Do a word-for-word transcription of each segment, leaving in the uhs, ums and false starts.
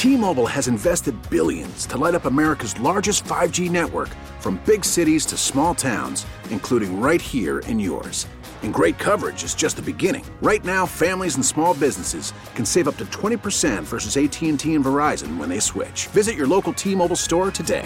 T-Mobile has invested billions to light up America's largest five G network, from big cities to small towns, including right here in yours. And great coverage is just the beginning. Right now, families and small businesses can save up to twenty percent versus A T and T and Verizon when they switch. Visit your local T-Mobile store today.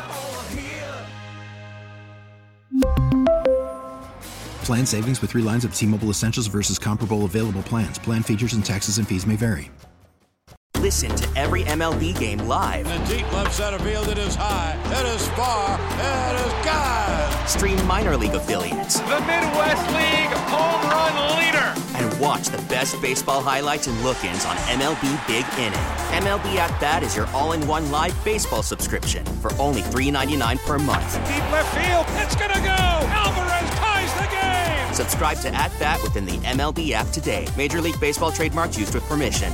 Plan savings with three lines of T-Mobile Essentials versus comparable available plans. Plan features and taxes and fees may vary. Listen to every M L B game live. In the deep left center field, it is high, it is far, it is gone. Stream minor league affiliates. The Midwest League home run leader. And watch the best baseball highlights and look-ins on M L B Big Inning. M L B At Bat is your all-in-one live baseball subscription for only three dollars and ninety-nine cents per month. Deep left field, it's gonna go. Alvarez ties the game. Subscribe to At Bat within the M L B app today. Major League Baseball trademarks used with permission.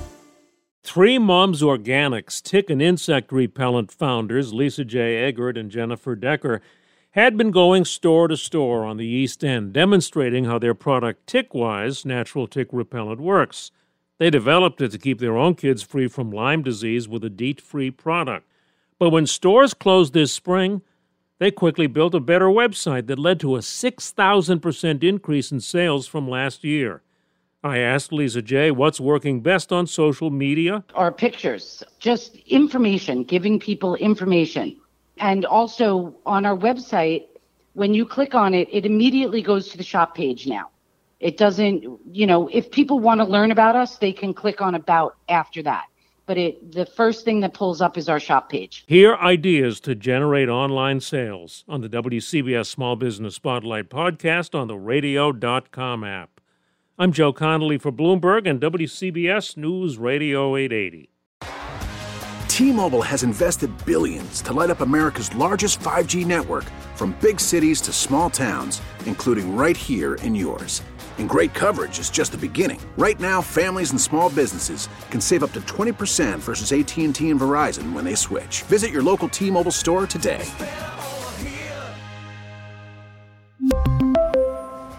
Three Moms Organics tick and insect repellent founders, Lisa J. Eggert and Jennifer Decker, had been going store to store on the East End, demonstrating how their product Tickwise, natural tick repellent, works. They developed it to keep their own kids free from Lyme disease with a DEET-free product. But when stores closed this spring, they quickly built a better website that led to a six thousand percent increase in sales from last year. I asked Lisa J. what's working best on social media. Our pictures, just information, giving people information. And also on our website, when you click on it, it immediately goes to the shop page now. It doesn't, you know, if people want to learn about us, they can click on About after that. But it, the first thing that pulls up is our shop page. Hear ideas to generate online sales on the W C B S Small Business Spotlight podcast on the radio dot com app. I'm Joe Connolly for Bloomberg and W C B S News Radio eight eighty. T-Mobile has invested billions to light up America's largest five G network, from big cities to small towns, including right here in yours. And great coverage is just the beginning. Right now, families and small businesses can save up to twenty percent versus A T and T and Verizon when they switch. Visit your local T-Mobile store today.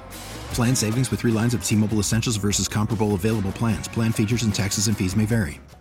Plan savings with three lines of T-Mobile Essentials versus comparable available plans. Plan features and taxes and fees may vary.